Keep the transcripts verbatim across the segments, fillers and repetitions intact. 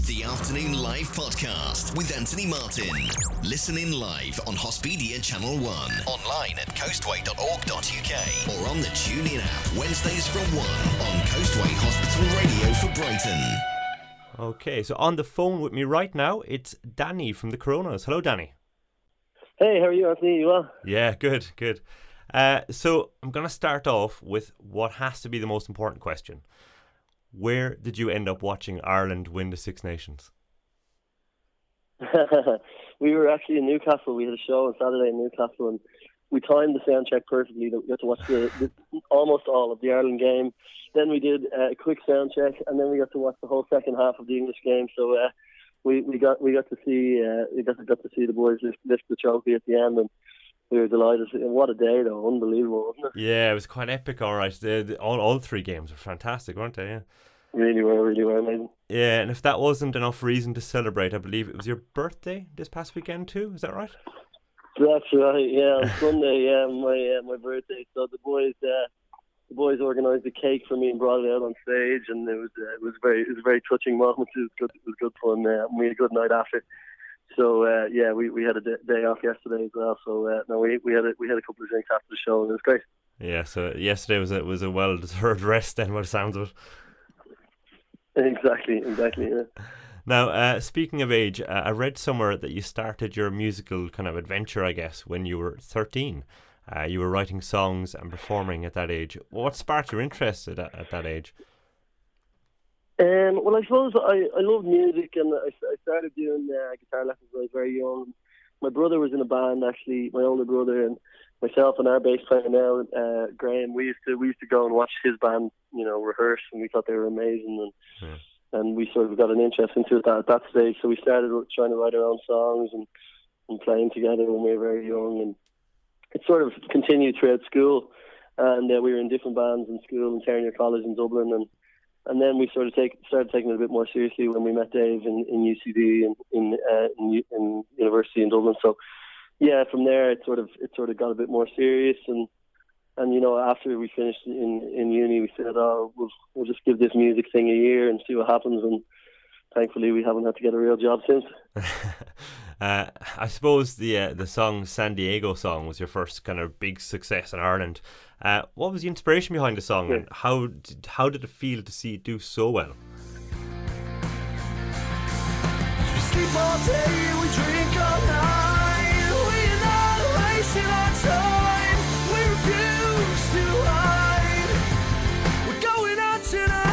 The Afternoon Live Podcast with Anthony Martin. Listen in live on Hospedia Channel one, online at coastway dot org dot uk, or on the TuneIn app Wednesdays from one on Coastway Hospital Radio for Brighton. Okay, so on the phone with me right now, it's Danny from the Coronas. Hello, Danny. Hey, how are you, Anthony? You well? Yeah, good, good. Uh, so I'm going to start off with what has to be the most important question. Where did you end up watching Ireland win the Six Nations? We were actually in Newcastle. We had a show on Saturday in Newcastle, and we timed the sound check perfectly that we got to watch the, the almost all of the Ireland game. Then we did uh, a quick sound check, and then we got to watch the whole second half of the English game. So uh, we, we got we got to see uh, we got to, got to see the boys lift, lift the trophy at the end, and we were delighted. And what a day, though! Unbelievable, wasn't it? Yeah, it was quite epic. All right, the, the, all all three games were fantastic, weren't they? Yeah. Really were, really were amazing. Yeah, and if that wasn't enough reason to celebrate, I believe it was your birthday this past weekend too. Is that right? That's right. Yeah, on Sunday, yeah, my uh, my birthday. So the boys, uh, the boys organised a cake for me and brought it out on stage, and it was uh, it was very it was a very touching moment. It was good. It was good fun. Uh, and we had a good night after. So uh, yeah, we, we had a day off yesterday as well. So uh, no, we we had a, we had a couple of drinks after the show, and it was great. Yeah. So yesterday was a was a well deserved rest then, by the sounds of it. Exactly, exactly, yeah. Now, uh, speaking of age, uh, I read somewhere that you started your musical kind of adventure, I guess, when you were thirteen. Uh, you were writing songs and performing at that age. What sparked your interest at, at that age? Um, well, I suppose I, I love music, and I, I started doing uh, guitar lessons when I was very young. My brother was in a band, actually, my older brother, and myself and our bass player now, uh, Graham, we used to we used to go and watch his band, you know, rehearse, and we thought they were amazing, and yeah. and we sort of got an interest into it at that stage. So we started trying to write our own songs and, and playing together when we were very young, and it sort of continued throughout school. And uh, we were in different bands in school, in Ternier College in Dublin, and and then we sort of take started taking it a bit more seriously when we met Dave in, in U C D and in uh, in, in university in Dublin. So. Yeah, from there it sort of it sort of got a bit more serious, and and you know after we finished in, in uni, we said, oh, we'll we'll just give this music thing a year and see what happens, and thankfully we haven't had to get a real job since. uh, I suppose the uh, the song San Diego song was your first kind of big success in Ireland. Uh, what was the inspiration behind the song, yeah. and how did, how did it feel to see it do so well? We sleep all day, we drink all night. In our time, we refuse to hide. We're going out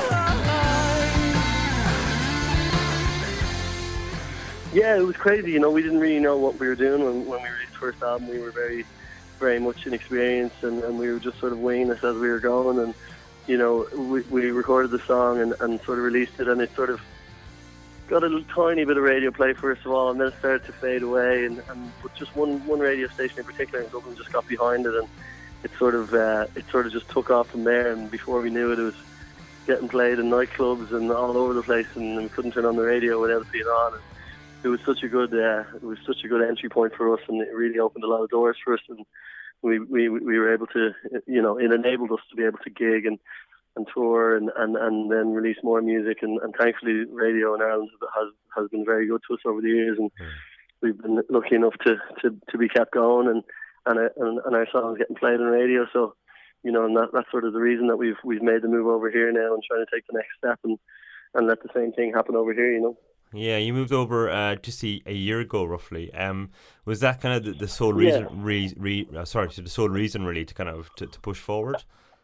tonight. Yeah, it was crazy. You know, we didn't really know what we were doing when, when we released the first album. We were very, very much inexperienced, and, and we were just sort of winging it as we were going. And you know, we, we recorded the song and, and sort of released it, and it sort of got a little tiny bit of radio play first of all, and then it started to fade away, and, and but just one, one radio station in particular in Dublin just got behind it, and it sort of uh, it sort of just took off from there. And before we knew it, it was getting played in nightclubs and all over the place, and we couldn't turn on the radio without it being on. And it was such a good uh, it was such a good entry point for us, and it really opened a lot of doors for us, and we we, we were able to, you know, it enabled us to be able to gig and and tour and, and, and then release more music, and, and thankfully radio in Ireland has has been very good to us over the years, and mm. we've been lucky enough to, to, to be kept going, and and, and and our songs getting played on radio. So you know, and that, that's sort of the reason that we've we've made the move over here now and trying to take the next step and, and let the same thing happen over here, you know. Yeah, you moved over uh, just a, a year ago, roughly. Um, was that kind of the, the sole reason? Yeah. Re, re, uh, sorry, so the sole reason really to kind of to, to push forward?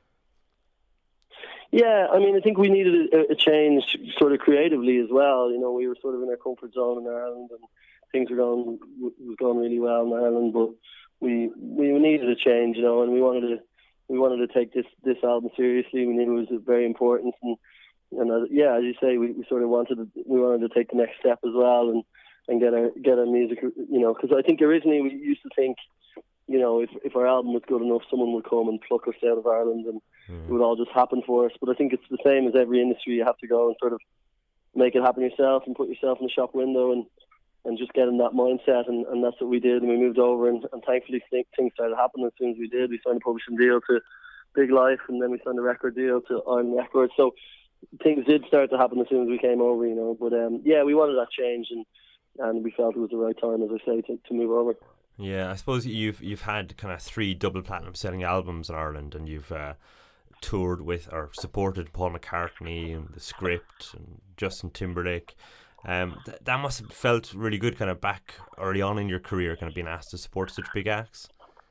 Yeah, I mean, I think we needed a, a change sort of creatively as well. You know, we were sort of in our comfort zone in Ireland, and things were going was going really well in Ireland, but we we needed a change, you know, and we wanted to we wanted to take this, this album seriously. We knew it was very important, and and uh, yeah, as you say, we, we sort of wanted to, we wanted to take the next step as well, and, and get our get our music, you know, because I think originally we used to think, you know, if if our album was good enough, someone would come and pluck us out of Ireland, and mm. it would all just happen for us. But I think it's the same as every industry. You have to go and sort of make it happen yourself and put yourself in the shop window and, and just get in that mindset. And, and that's what we did. And we moved over, and, and thankfully things started happening as soon as we did. We signed a publishing deal to Big Life, and then we signed a record deal to Iron Records. So, things did start to happen as soon as we came over, you know. But um, yeah, we wanted that change, and and we felt it was the right time, as I say, to, to move over. Yeah, I suppose you've you've had kind of three double platinum selling albums in Ireland, and you've uh, toured with or supported Paul McCartney and The Script and Justin Timberlake. Um, th- that must have felt really good, kind of back early on in your career, kind of being asked to support such big acts.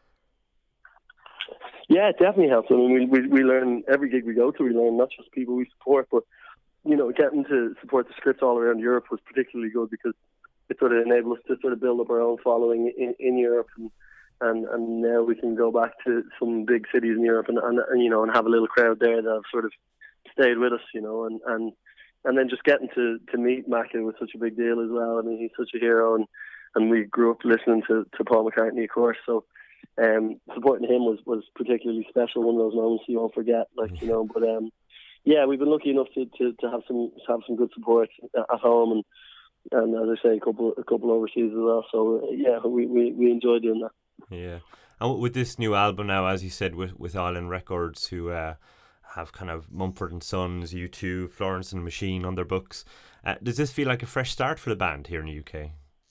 Yeah, it definitely helps. I mean, we, we we learn every gig we go to. We learn not just people we support, but you know, getting to support The Script all around Europe was particularly good because it sort of enabled us to sort of build up our own following in, in Europe, and, and and now we can go back to some big cities in Europe and, and, and you know and have a little crowd there that have sort of stayed with us, you know, and and, and then just getting to, to meet Macca was such a big deal as well. I mean, he's such a hero, and, and we grew up listening to, to Paul McCartney, of course, so um, supporting him was, was particularly special. One of those moments you won't forget, like you know. But um, yeah, we've been lucky enough to, to, to have some to have some good support at home, and. And as I say, a couple a couple overseas as well. So uh, yeah, we, we, we enjoy doing that. Yeah, and with this new album now, as you said, with with Island Records, who uh, have kind of Mumford and Sons, U two, Florence and the Machine on their books, uh, does this feel like a fresh start for the band here in the U K?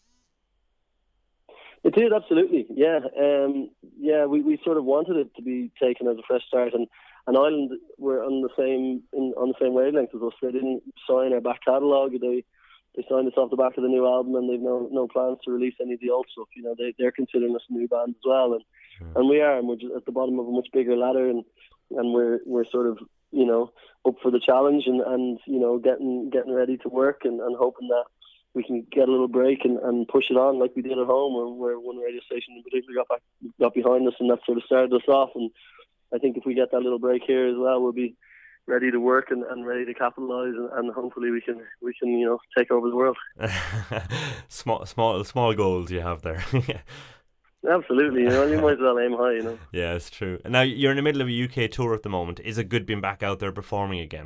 It did, absolutely. Yeah, um, yeah. We, we sort of wanted it to be taken as a fresh start, and, and Island were on the same in, on the same wavelength as us. They didn't sign our back catalogue. They They signed us off the back of the new album, and they've no no plans to release any of the old stuff. You know, they they're considering us a new band as well, and mm. and we are, and we're just at the bottom of a much bigger ladder, and and we're we're sort of you know up for the challenge, and, and you know getting getting ready to work, and, and hoping that we can get a little break and, and push it on like we did at home, where, where one radio station in particular got back got behind us, and that sort of started us off. And I think if we get that little break here as well, we'll be ready to work and, and ready to capitalise, and, and hopefully we can we can you know take over the world. small small small goals you have there. Absolutely, you know, you might as well aim high, you know. Yeah, it's true. And now you're in the middle of a U K tour at the moment. Is it good being back out there performing again?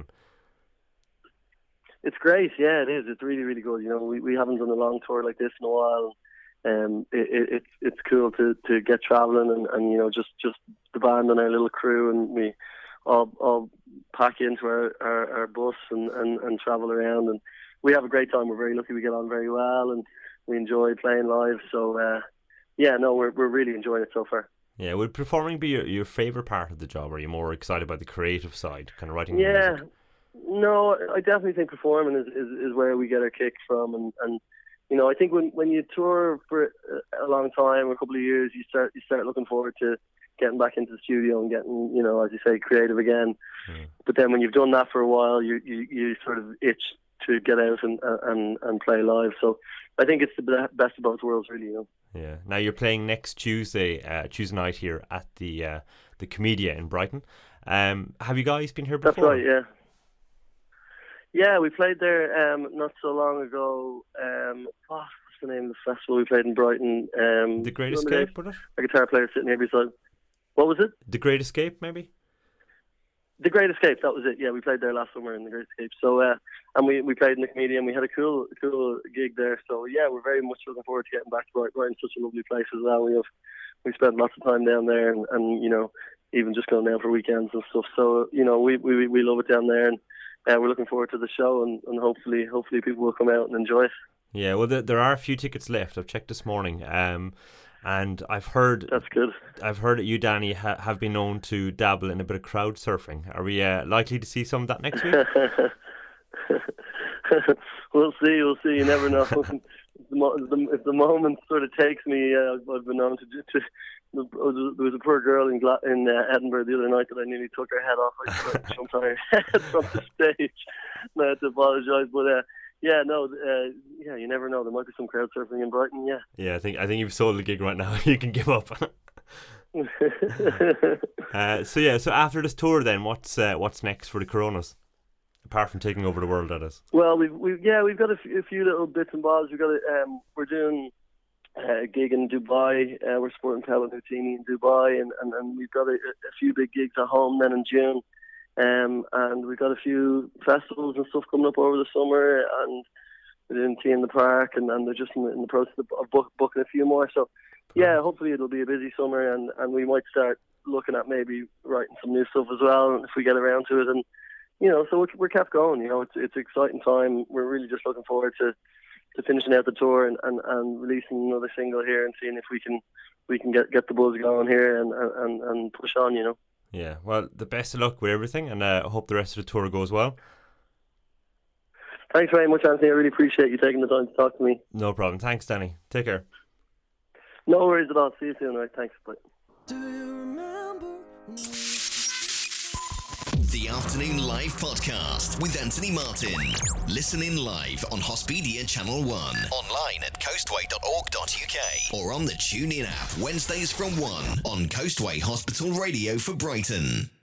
It's great, yeah, it is. It's really really good. You know, we, we haven't done a long tour like this in a while. Um, it, it, it's it's cool to, to get travelling and, and you know just, just the band and our little crew, and we all all pack into our, our, our bus and, and, and travel around, and we have a great time. We're very lucky, we get on very well, and we enjoy playing live. So uh, yeah, no, we're we're really enjoying it so far. Yeah, would performing be your, your favourite part of the job? Or are you more excited by the creative side, kind of writing yeah music? No, I definitely think performing is, is, is where we get our kick from, and, and you know I think when, when you tour for a long time, a couple of years, you start you start looking forward to getting back into the studio and getting, you know, as you say, creative again. Mm. But then when you've done that for a while, you you, you sort of itch to get out and, and and play live. So I think it's the best of both worlds, really, you know. Yeah. Now you're playing next Tuesday, uh, Tuesday night here at the uh, the Comedia in Brighton. Um, have you guys been here before? That's right, yeah. Yeah, we played there um, not so long ago. Um, oh, what's the name of the festival we played in Brighton? Um, The Great Escape, was it? A guitar player sitting here beside. What was it? The Great Escape, maybe? The Great Escape, that was it. Yeah, we played there last summer in The Great Escape. So, uh, and we, we played in the Comedian. We had a cool cool gig there. So, yeah, we're very much looking forward to getting back to Brighton. Brighton's such a lovely place as well. We have we spent lots of time down there, and, and you know, even just going down for weekends and stuff. So, you know, we we, we love it down there, and uh, we're looking forward to the show, and, and hopefully hopefully people will come out and enjoy it. Yeah, well, there, there are a few tickets left. I've checked this morning. Um, And I've heard that's good. I've heard that you, Danny, ha- have been known to dabble in a bit of crowd surfing. Are we uh, likely to see some of that next week? We'll see. We'll see. You never know. if, the mo- if the moment sort of takes me, uh, I've been known to. to there was a poor girl in Gla- in uh, Edinburgh the other night that I nearly took her head off. I jumped on her head from the stage. And I had to apologise, but. Uh, Yeah, no, uh, yeah, you never know. There might be some crowd surfing in Brighton, yeah. Yeah, I think I think you've sold the gig right now. You can give up. uh, so yeah, so after this tour, then what's uh, what's next for the Coronas, apart from taking over the world? That is. Well, we've we yeah we've got a, f- a few little bits and bobs. We've got a, um, we're doing a gig in Dubai. Uh, we're supporting Pella Nutini in Dubai, and, and, and we've got a, a few big gigs at home then in June. Um, and we've got a few festivals and stuff coming up over the summer, and we're doing Tea in the Park, and, and they're just in the, in the process of, of book, booking a few more. So, yeah, hopefully it'll be a busy summer, and, and we might start looking at maybe writing some new stuff as well if we get around to it. And you know, so we're, we're kept going. You know, it's it's an exciting time. We're really just looking forward to, to finishing out the tour and, and, and releasing another single here and seeing if we can we can get, get the buzz going here and, and, and push on. You know. Yeah. Well, the best of luck with everything, and I uh, hope the rest of the tour goes well. Thanks very much, Anthony. I really appreciate you taking the time to talk to me. No problem. Thanks, Danny. Take care. No worries at all. See you soon. Right. Thanks. Bye. Do you remember? The Afternoon Live Podcast with Anthony Martin. Listen in live on Hospedia Channel one, online at coastway dot org dot U K, or on the TuneIn app Wednesdays from one on Coastway Hospital Radio for Brighton.